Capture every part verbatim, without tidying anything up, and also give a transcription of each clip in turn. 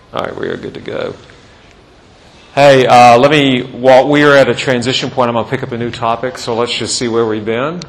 All right, we are good to go. Hey, uh, let me, while we are at a transition point, I'm going to pick up a new topic, so let's just see where we've been.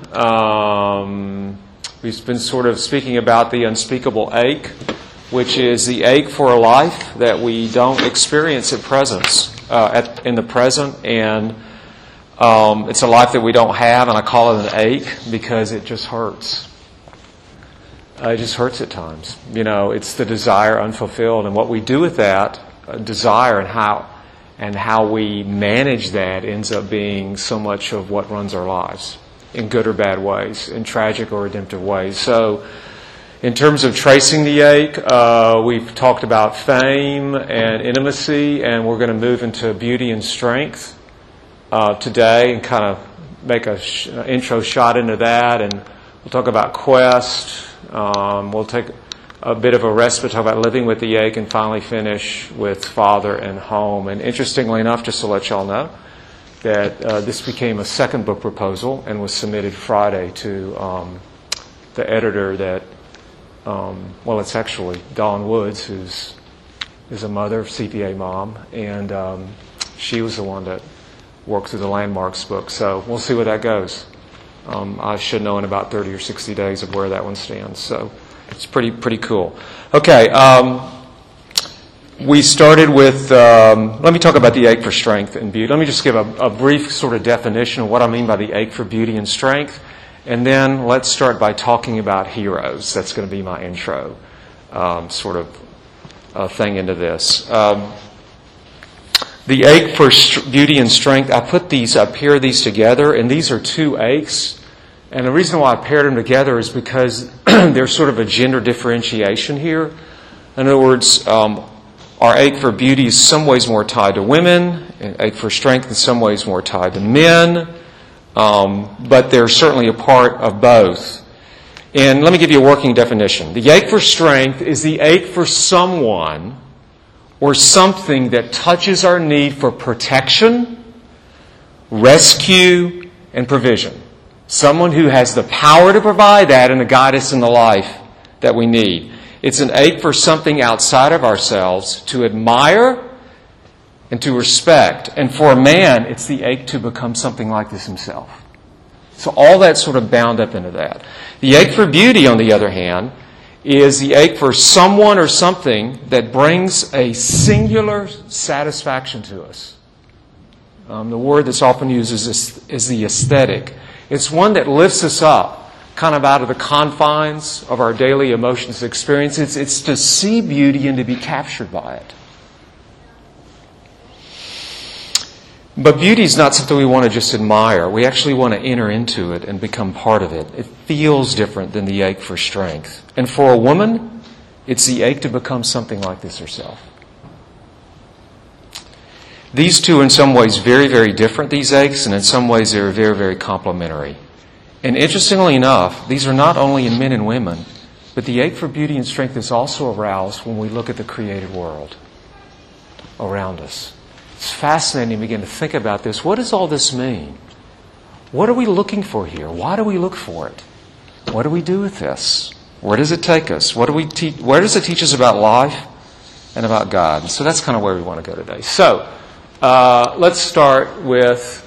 Um, we've been sort of speaking about the unspeakable ache, which is the ache for a life that we don't experience at presence, uh, at, in the present, and um, it's a life that we don't have, and I call it an ache because it just hurts. Uh, it just hurts at times. You know, it's the desire unfulfilled, and what we do with that uh, desire and how and how we manage that ends up being so much of what runs our lives, in good or bad ways, in tragic or redemptive ways. So, in terms of tracing the ache, uh, we've talked about fame and intimacy, and we're going to move into beauty and strength uh, today, and kind of make a sh- intro shot into that, and we'll talk about quest. Um, we'll take a bit of a respite, talk about living with the ache, and finally finish with father and home. And interestingly enough, just to let y'all know, that uh, this became a second book proposal and was submitted Friday to um, the editor that, um, well, it's actually Dawn Woods, who's is a mother, C P A mom, and um, she was the one that worked through the Landmarks book. So we'll see where that goes. Um, I should know in about thirty or sixty days of where that one stands. So it's pretty pretty cool. Okay, um, we started with, um, let me talk about the ache for strength and beauty. Let me just give a, a brief sort of definition of what I mean by the ache for beauty and strength. And then let's start by talking about heroes. That's going to be my intro um, sort of uh, thing into this. Um, The ache for st- beauty and strength, I put these up here, these together, and these are two aches. And the reason why I paired them together is because there's sort of a gender differentiation here. In other words, um, our ache for beauty is some ways more tied to women, and ache for strength in some ways more tied to men, um, but they're certainly a part of both. And let me give you a working definition. The ache for strength is the ache for someone or something that touches our need for protection, rescue, and provision. Someone who has the power to provide that and to guide us in the life that we need. It's an ache for something outside of ourselves to admire and to respect. And for a man, it's the ache to become something like this himself. So all that's sort of bound up into that. The ache for beauty, on the other hand, is the ache for someone or something that brings a singular satisfaction to us. Um, the word that's often used is, is the aesthetic. It's one that lifts us up, kind of out of the confines of our daily emotions and experiences. It's to see beauty and to be captured by it. But beauty is not something we want to just admire. We actually want to enter into it and become part of it. It feels different than the ache for strength. And for a woman, it's the ache to become something like this herself. These two are in some ways very, very different, these aches, and in some ways they're very, very complementary. And interestingly enough, these are not only in men and women, but the ache for beauty and strength is also aroused when we look at the created world around us. It's fascinating to begin to think about this. What does all this mean? What are we looking for here? Why do we look for it? What do we do with this? Where does it take us? What do we te- where does it teach us about life and about God? And so that's kind of where we want to go today. So uh, let's start with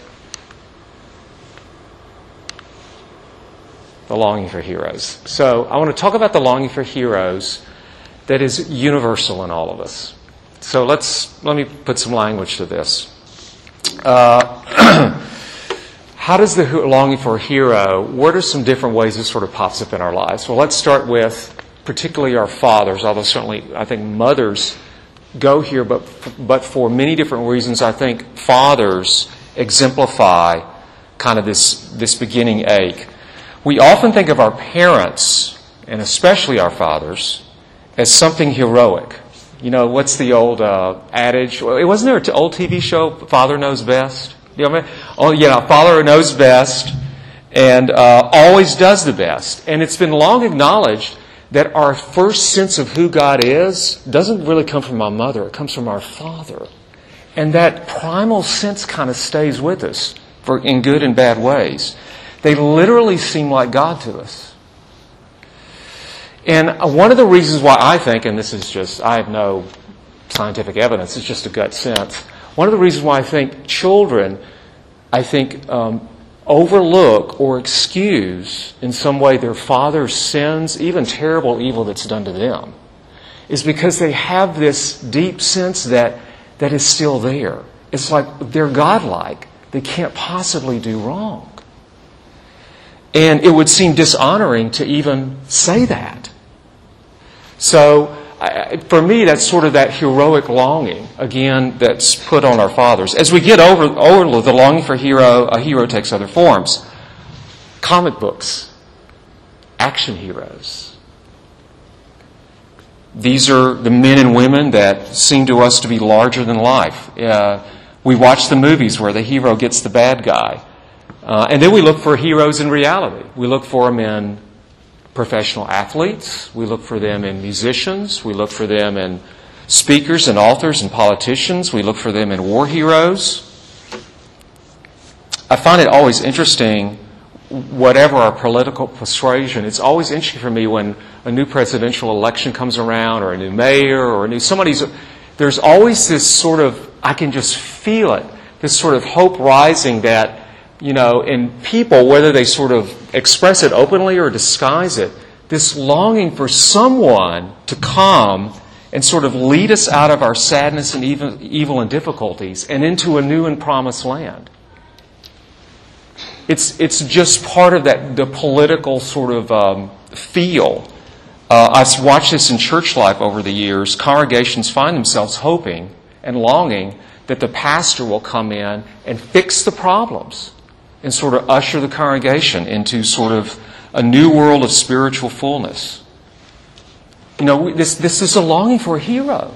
the longing for heroes. So I want to talk about the longing for heroes that is universal in all of us. So let's let me put some language to this. Uh, how does the longing for a hero, what are some different ways it sort of pops up in our lives? Well, let's start with particularly our fathers, although certainly I think mothers go here, but but for many different reasons, I think fathers exemplify kind of this, this beginning ache. We often think of our parents, and especially our fathers, as something heroic. You know, what's the old uh, adage? Well, it wasn't there an old T V show, Father Knows Best? You know what I mean? Oh, yeah, Father knows best and uh, always does the best. And it's been long acknowledged that our first sense of who God is doesn't really come from our mother. It comes from our Father. And that primal sense kind of stays with us for in good and bad ways. They literally seem like God to us. And one of the reasons why I think, and this is just, I have no scientific evidence. It's just a gut sense. One of the reasons why I think children, I think, um, overlook or excuse in some way their father's sins, even terrible evil that's done to them, is because they have this deep sense that that is still there. It's like they're godlike. They can't possibly do wrong. And it would seem dishonoring to even say that. So, I, for me, that's sort of that heroic longing, again, that's put on our fathers. As we get over, over the longing for hero, a hero takes other forms. Comic books, action heroes. These are the men and women that seem to us to be larger than life. Uh, we watch the movies where the hero gets the bad guy. Uh, and then we look for heroes in reality. We look for them in professional athletes. We look for them in musicians. We look for them in speakers and authors and politicians. We look for them in war heroes. I find it always interesting, whatever our political persuasion, it's always interesting for me when a new presidential election comes around, or a new mayor, or a new somebody's. There's always this sort of, I can just feel it, this sort of hope rising that, you know, in people, whether they sort of express it openly or disguise it, this longing for someone to come and sort of lead us out of our sadness and evil, evil and difficulties and into a new and promised land. It's it's just part of that the political sort of um, feel. Uh, I've watched this in church life over the years. Congregations find themselves hoping and longing that the pastor will come in and fix the problems and sort of usher the congregation into sort of a new world of spiritual fullness. You know, this this is a longing for a hero.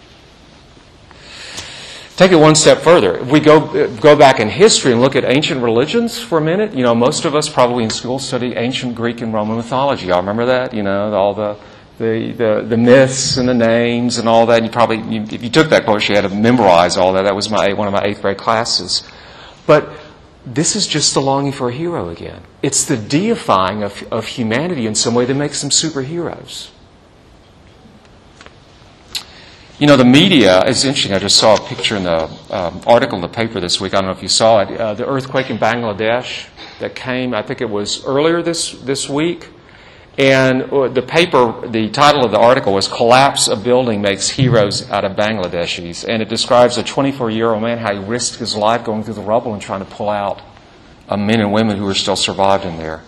Take it one step further. If we go go back in history and look at ancient religions for a minute, you know, most of us probably in school study ancient Greek and Roman mythology. Y'all remember that? You know, all the the the, the myths and the names and all that. You probably, you, if you took that course, you had to memorize all that. That was my one of my eighth grade classes. But this is just the longing for a hero again. It's the deifying of, of humanity in some way that makes them superheroes. You know, the media is interesting. I just saw a picture in the um, article in the paper this week. I don't know if you saw it. Uh, the earthquake in Bangladesh that came, I think it was earlier this, this week. And the paper, the title of the article was "Collapse of Building Makes Heroes Out of Bangladeshis." And it describes a twenty-four-year-old man, how he risked his life going through the rubble and trying to pull out uh, men and women who are still survived in there.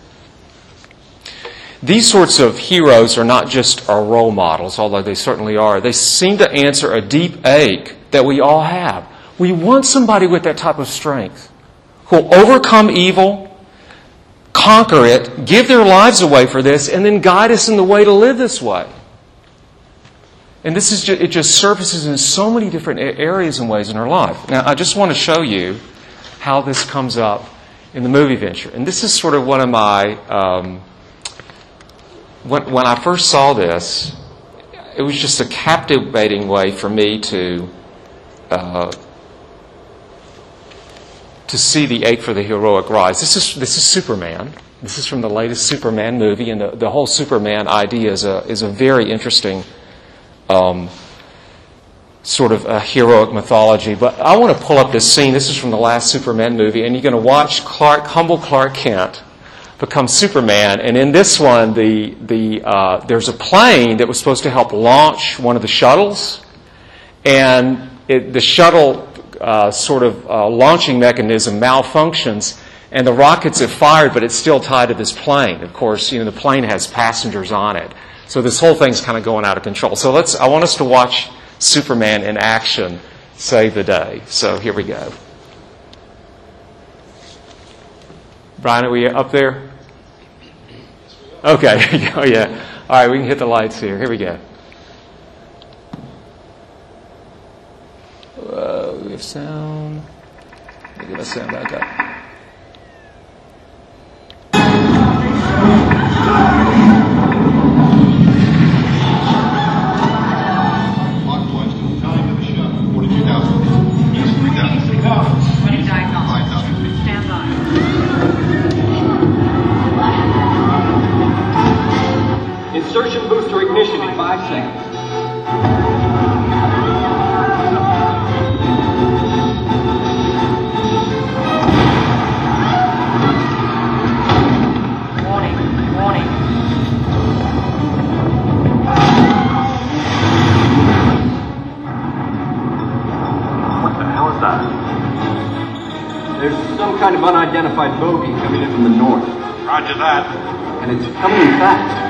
These sorts of heroes are not just our role models, although they certainly are. They seem to answer a deep ache that we all have. We want somebody with that type of strength who will overcome evil, conquer it, give their lives away for this, and then guide us in the way to live this way. And this is just, it just surfaces in so many different areas and ways in our life. Now, I just want to show you how this comes up in the movie Venture. And this is sort of one of my... Um, When, when I first saw this, it was just a captivating way for me to uh, to see the ache for the heroic rise. This is this is Superman. This is from the latest Superman movie, and the, the whole Superman idea is a is a very interesting um, sort of a heroic mythology. But I want to pull up this scene. This is from the last Superman movie, and you're going to watch Clark, humble Clark Kent, become Superman, and in this one, the the uh, there's a plane that was supposed to help launch one of the shuttles, and it, the shuttle uh, sort of uh, launching mechanism malfunctions, and the rockets have fired, but it's still tied to this plane. Of course, you know the plane has passengers on it, so this whole thing's kind of going out of control. So let's. I want us to watch Superman in action save the day. So here we go. Brian, are we up there? Okay. Oh, yeah. All right, we can hit the lights here. Here we go. Whoa, we have sound. Let me get the sound back up. Insertion booster ignition in five seconds. kind of unidentified bogey coming in from the north. Roger that. And it's coming in fast.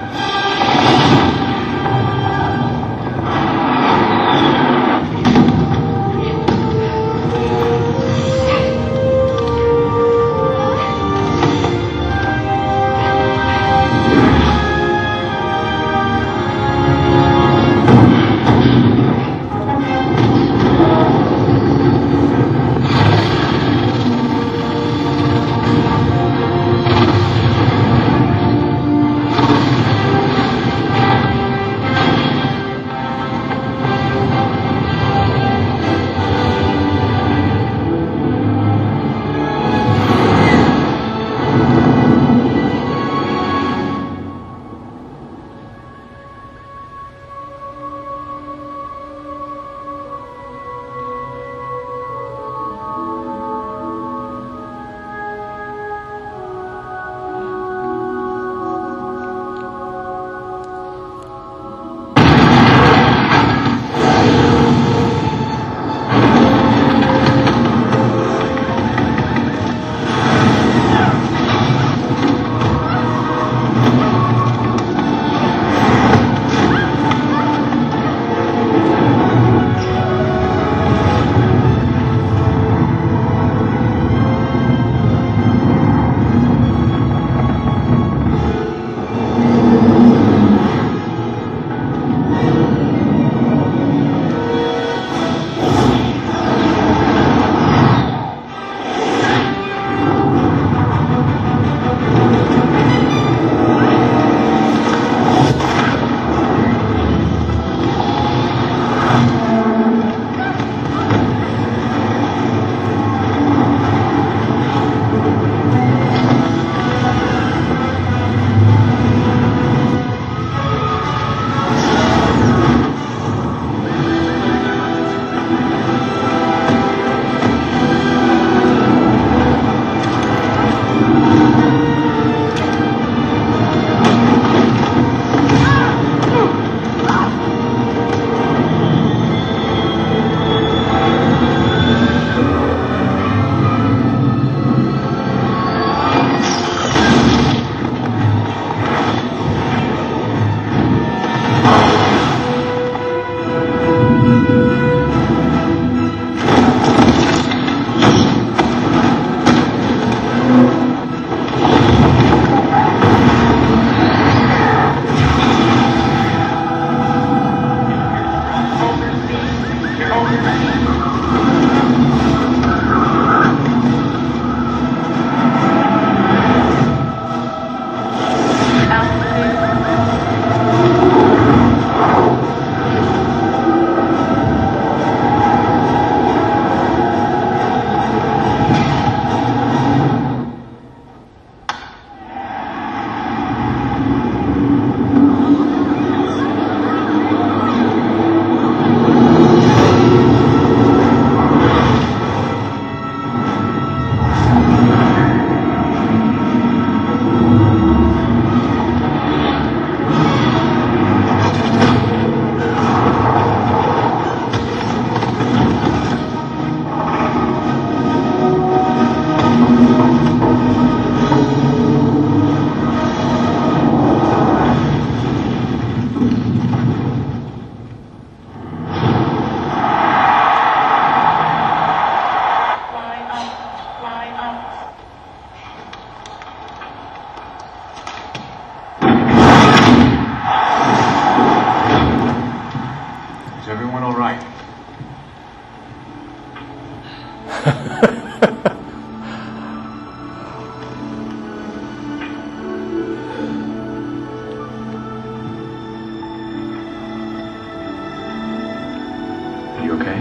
Are you okay?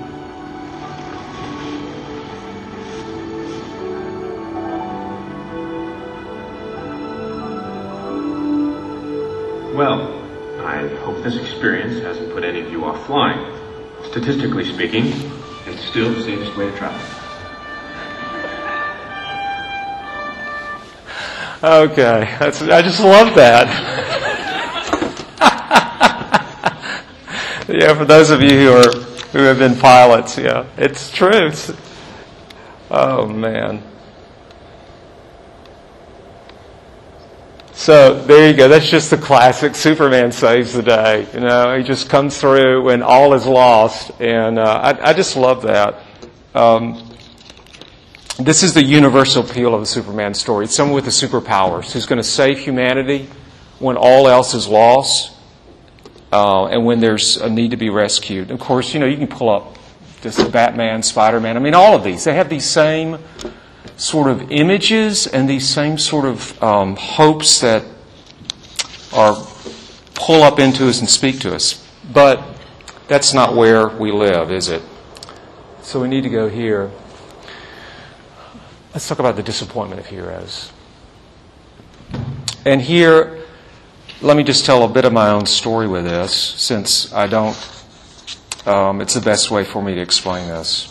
Well, I hope this experience hasn't put any of you off flying. Statistically speaking, it's still the safest way to travel. Okay, that's, I just love that. Yeah, for those of you who are who have been pilots, yeah, it's true. It's, oh man. So there you go. That's just the classic Superman saves the day. You know, he just comes through when all is lost, and uh, I, I just love that. Um, this is the universal appeal of the Superman story. It's someone with the superpowers who's going to save humanity when all else is lost, uh, and when there's a need to be rescued. Of course, you know, you can pull up this Batman, Spider-Man. I mean, all of these. They have these same sort of images and these same sort of um, hopes that are pull up into us and speak to us. But that's not where we live, is it? So we need to go here. Let's talk about the disappointment of heroes. And here, let me just tell a bit of my own story with this, since I don't, um, it's the best way for me to explain this.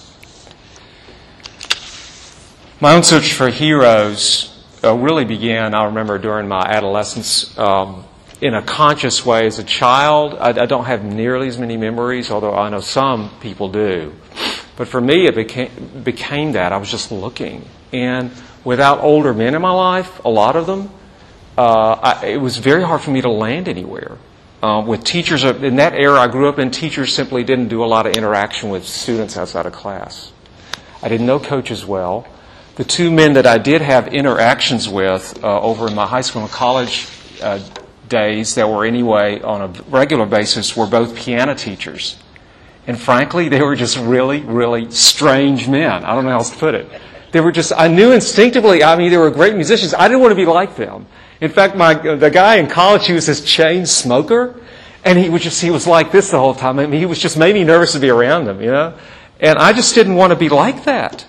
My own search for heroes uh, really began, I remember, during my adolescence um, in a conscious way. As a child, I, I don't have nearly as many memories, although I know some people do. But for me, it became, became that. I was just looking. And without older men in my life, a lot of them, uh, I, it was very hard for me to land anywhere. Uh, with teachers, in that era I grew up in, teachers simply didn't do a lot of interaction with students outside of class. I didn't know coaches well. The two men that I did have interactions with uh, over in my high school and college uh, days that were anyway on a regular basis were both piano teachers. And frankly, they were just really, really strange men. I don't know how else to put it. They were just, I knew instinctively, I mean, they were great musicians. I didn't want to be like them. In fact, my the guy in college, he was this chain smoker, and he was just, he was like this the whole time. I mean, he was just made me nervous to be around him, you know? And I just didn't want to be like that.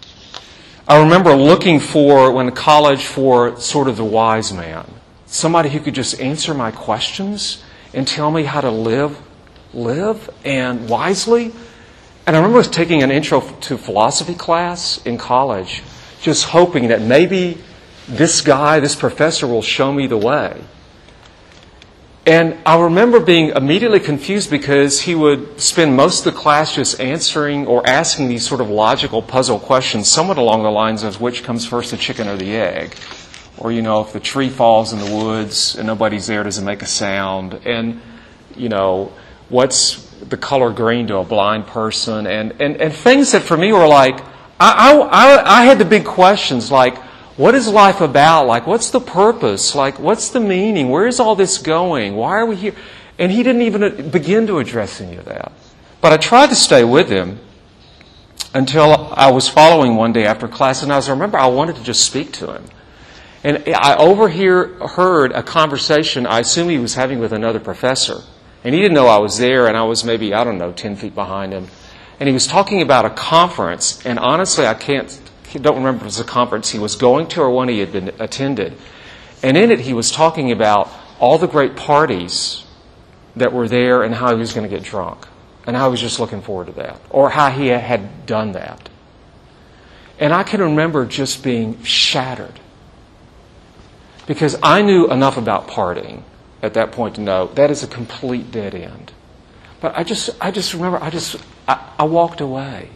I remember looking for, when in college, for sort of the wise man. Somebody who could just answer my questions and tell me how to live, live and wisely. And I remember I was taking an intro to philosophy class in college, just hoping that maybe this guy, this professor will show me the way. And I remember being immediately confused because he would spend most of the class just answering or asking these sort of logical puzzle questions, somewhat along the lines of which comes first, the chicken or the egg. Or, you know, if the tree falls in the woods and nobody's there, does it make a sound? And, you know, what's the color green to a blind person? And, and, and things that for me were like, I, I, I had the big questions like, what is life about? Like, what's the purpose? Like, what's the meaning? Where is all this going? Why are we here? And he didn't even begin to address any of that. But I tried to stay with him until I was following one day after class, and I was, I remember I wanted to just speak to him. And I overhear heard a conversation I assume he was having with another professor. And he didn't know I was there, and I was maybe, I don't know, ten feet behind him. And he was talking about a conference, and honestly, I can't, don't remember if it was a conference he was going to or one he had been attended. And in it, he was talking about all the great parties that were there and how he was going to get drunk. And how he was just looking forward to that. Or how he had done that. And I can remember just being shattered. Because I knew enough about partying at that point to know that is a complete dead end. But I just, I just remember, I just, I, I walked away.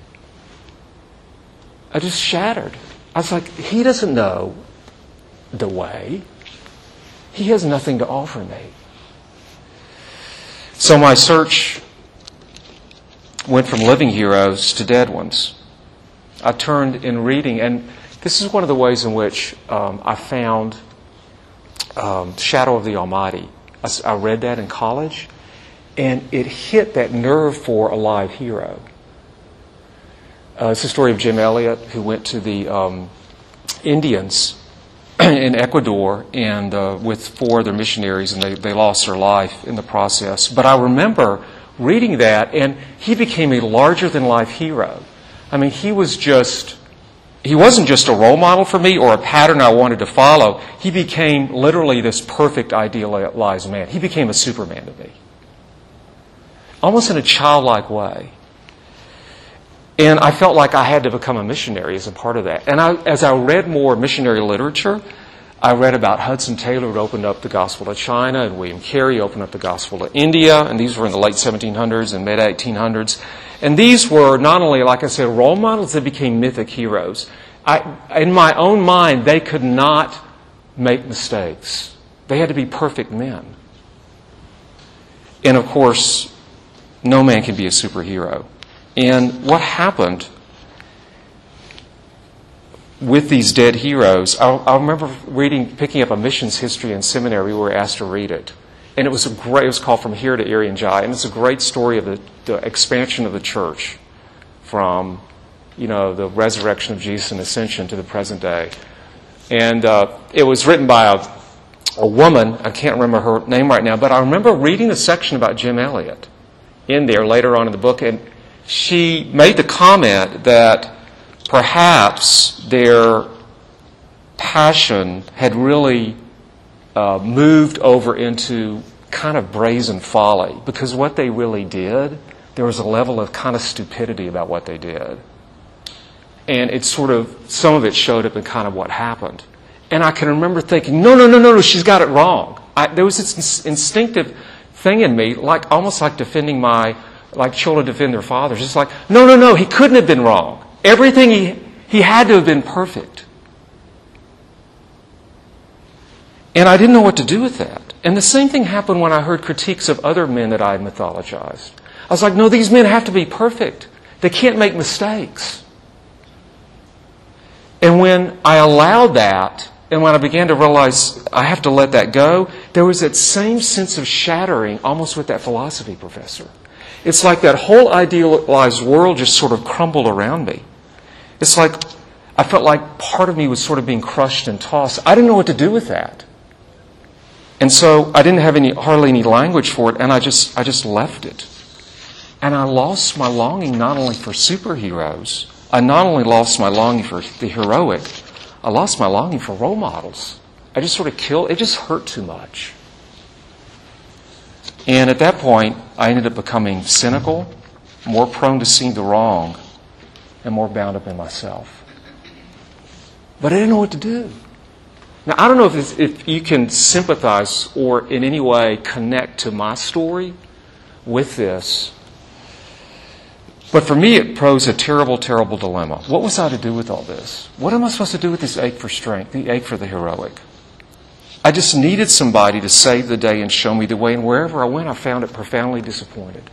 I just shattered. I was like, he doesn't know the way. He has nothing to offer me. So my search went from living heroes to dead ones. I turned in reading, and this is one of the ways in which um, I found um, Shadow of the Almighty. I, I read that in college, and it hit that nerve for a live hero. Uh, it's the story of Jim Elliot, who went to the um, Indians in Ecuador and uh, with four other missionaries, and they, they lost their life in the process. But I remember reading that, and he became a larger-than-life hero. I mean, he was just, he wasn't just a role model for me or a pattern I wanted to follow. He became literally this perfect, idealized man. He became a Superman to me. Almost in a childlike way. And I felt like I had to become a missionary as a part of that. And I, as I read more missionary literature, I read about Hudson Taylor, who opened up the gospel to China, and William Carey opened up the gospel to India, and these were in the late seventeen hundreds and mid eighteen hundreds. And these were not only, like I said, role models, they became mythic heroes. I, in my own mind, they could not make mistakes. They had to be perfect men. And of course, no man can be a superhero. And what happened with these dead heroes, I, I remember reading, picking up a missions history in seminary. We were asked to read it. And it was a great, it was called From Here to Irian Jai. And it's a great story of the, the expansion of the church from, you know, the resurrection of Jesus and ascension to the present day. And uh, it was written by a, a woman, I can't remember her name right now, but I remember reading a section about Jim Elliot in there later on in the book, and she made the comment that perhaps their passion had really uh, moved over into kind of brazen folly, because what they really did, there was a level of kind of stupidity about what they did. And it sort of, some of it showed up in kind of what happened. And I can remember thinking, no, no, no, no, no, she's got it wrong. I, there was this instinctive thing in me, like almost like defending my, like children defend their fathers. It's like, no, no, no, he couldn't have been wrong. Everything, he, he had to have been perfect. And I didn't know what to do with that. And the same thing happened when I heard critiques of other men that I had mythologized. I was like, no, these men have to be perfect. They can't make mistakes. And when I allowed that, and when I began to realize I have to let that go, there was that same sense of shattering almost with that philosophy professor. It's like that whole idealized world just sort of crumbled around me. It's like I felt like part of me was sort of being crushed and tossed. I didn't know what to do with that. And so I didn't have any hardly any language for it, and I just I just left it. And I lost my longing not only for superheroes, I not only lost my longing for the heroic, I lost my longing for role models. I just sort of killed, it just hurt too much. And at that point, I ended up becoming cynical, more prone to seeing the wrong, and more bound up in myself. But I didn't know what to do. Now, I don't know if, it's, if you can sympathize or in any way connect to my story with this. But for me, it posed a terrible, terrible dilemma. What was I to do with all this? What am I supposed to do with this ache for strength, the ache for the heroic? I just needed somebody to save the day and show me the way, and wherever I went, I found it profoundly disappointed.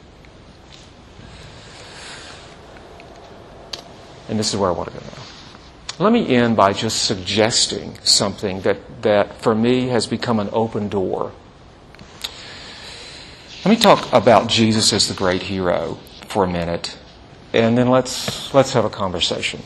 And this is where I want to go now. Let me end by just suggesting something that, that for me has become an open door. Let me talk about Jesus as the great hero for a minute. And then let's let's have a conversation.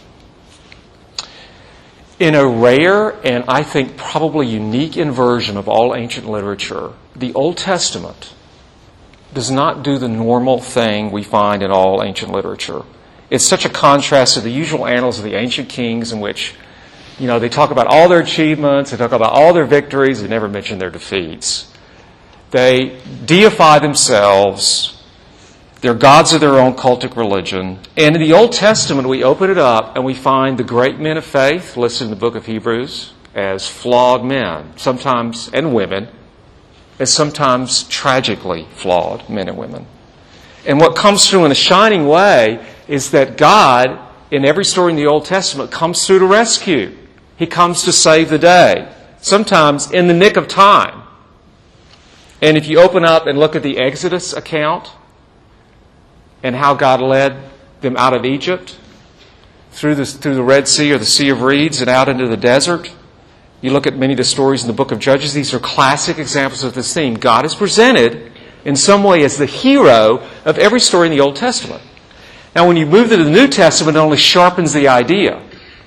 In a rare and I think probably unique inversion of all ancient literature, the Old Testament does not do the normal thing we find in all ancient literature. It's such a contrast to the usual annals of the ancient kings in which, you know, they talk about all their achievements, they talk about all their victories, they never mention their defeats. They deify themselves. They're gods of their own cultic religion. And in the Old Testament, we open it up and we find the great men of faith listed in the book of Hebrews as flawed men, sometimes, and women, as sometimes tragically flawed men and women. And what comes through in a shining way is that God, in every story in the Old Testament, comes through to rescue. He comes to save the day, sometimes in the nick of time. And if you open up and look at the Exodus account, and how God led them out of Egypt through the, through the Red Sea or the Sea of Reeds and out into the desert. You look at many of the stories in the book of Judges. These are classic examples of this theme. God is presented in some way as the hero of every story in the Old Testament. Now, when you move to the New Testament, it only sharpens the idea.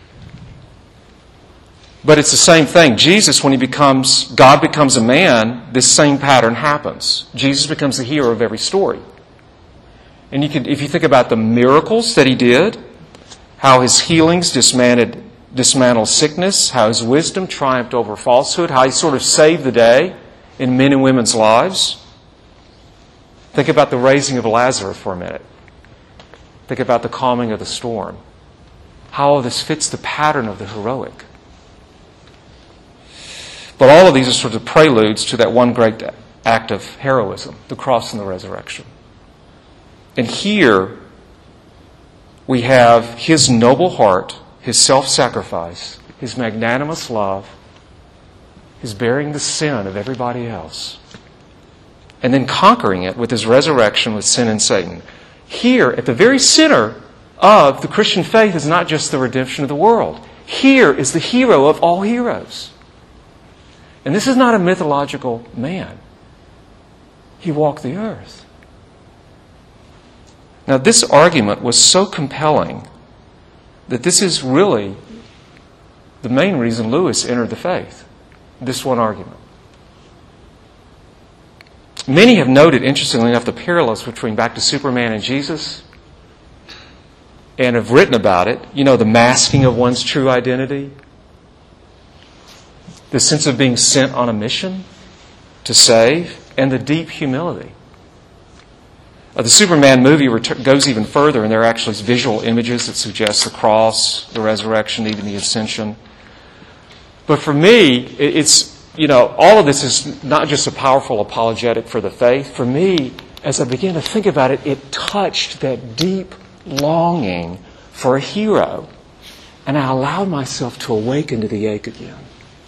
But it's the same thing. Jesus, when he becomes, God becomes a man, this same pattern happens. Jesus becomes the hero of every story. And you could, if you think about the miracles that he did, how his healings dismantled, dismantled sickness, how his wisdom triumphed over falsehood, how he sort of saved the day in men and women's lives. Think about the raising of Lazarus for a minute. Think about the calming of the storm. How all this fits the pattern of the heroic. But all of these are sort of preludes to that one great act of heroism, the cross and the resurrection. And here we have his noble heart, his self-sacrifice, his magnanimous love, is bearing the sin of everybody else and then conquering it with his resurrection with sin and Satan. Here, at the very center of the Christian faith, is not just the redemption of the world. Here is the hero of all heroes. And this is not a mythological man. He walked the earth. Now, this argument was so compelling that this is really the main reason Lewis entered the faith. This one argument. Many have noted, interestingly enough, the parallels between back to Superman and Jesus, and have written about it. You know, the masking of one's true identity, the sense of being sent on a mission to save, and the deep humility. Uh, the Superman movie ret- goes even further, and there are actually visual images that suggest the cross, the resurrection, even the ascension. But for me, it, it's, you know, all of this is not just a powerful apologetic for the faith. For me, as I began to think about it, it touched that deep longing for a hero. And I allowed myself to awaken to the ache again.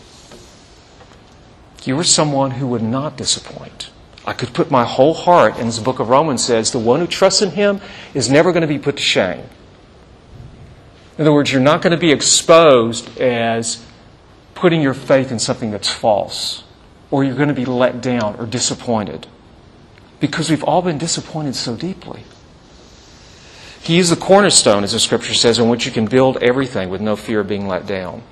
You are someone who would not disappoint. I could put my whole heart, and as the book of Romans says, the one who trusts in Him is never going to be put to shame. In other words, you're not going to be exposed as putting your faith in something that's false, or you're going to be let down or disappointed, because we've all been disappointed so deeply. He is the cornerstone, as the Scripture says, on which you can build everything with no fear of being let down.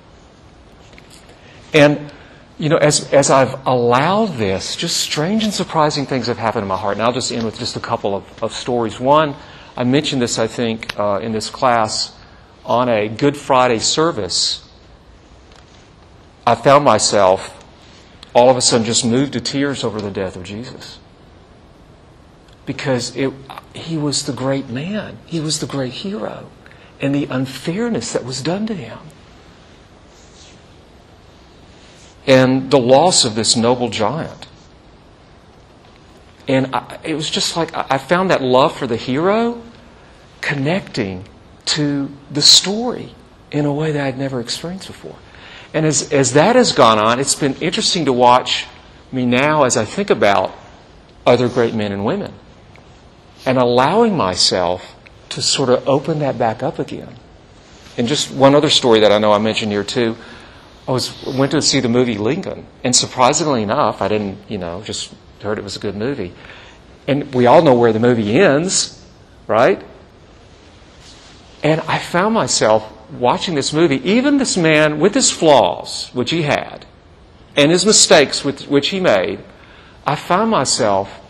And You know, as as I've allowed this, just strange and surprising things have happened in my heart. And I'll just end with just a couple of, of stories. One, I mentioned this, I think, uh, in this class, on a Good Friday service. I found myself, all of a sudden, just moved to tears over the death of Jesus. Because it, he was the great man. He was the great hero. And the unfairness that was done to him. And the loss of this noble giant. And I, it was just like, I found that love for the hero connecting to the story in a way that I'd never experienced before. And as, as that has gone on, it's been interesting to watch me now as I think about other great men and women. And allowing myself to sort of open that back up again. And just one other story that I know I mentioned here too. I was went to see the movie Lincoln, and surprisingly enough, I didn't, you know, just heard it was a good movie. And we all know where the movie ends, right? And I found myself watching this movie, even this man with his flaws, which he had, and his mistakes with, which he made, I found myself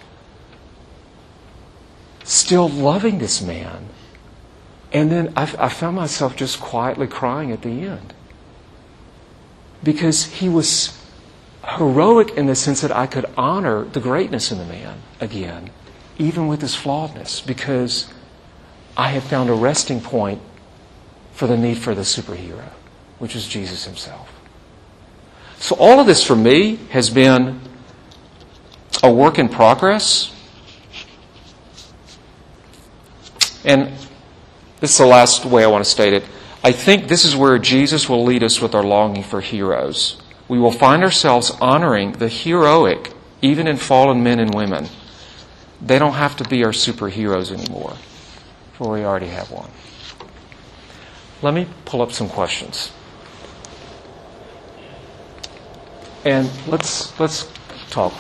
still loving this man. And then I, I found myself just quietly crying at the end. Because he was heroic in the sense that I could honor the greatness in the man again, even with his flawedness, because I had found a resting point for the need for the superhero, which is Jesus himself. So all of this for me has been a work in progress. And this is the last way I want to state it. I think this is where Jesus will lead us with our longing for heroes. We will find ourselves honoring the heroic, even in fallen men and women. They don't have to be our superheroes anymore, for we already have one. Let me pull up some questions. And let's let's talk.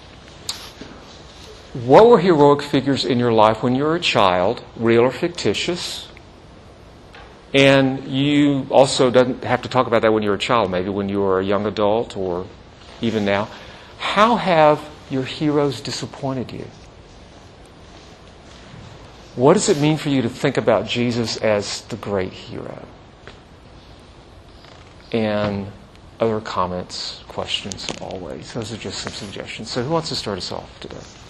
What were heroic figures in your life when you were a child, real or fictitious? And you also don't have to talk about that when you were a child, maybe when you were a young adult or even now. How have your heroes disappointed you? What does it mean for you to think about Jesus as the great hero? And other comments, questions, always. Those are just some suggestions. So who wants to start us off today?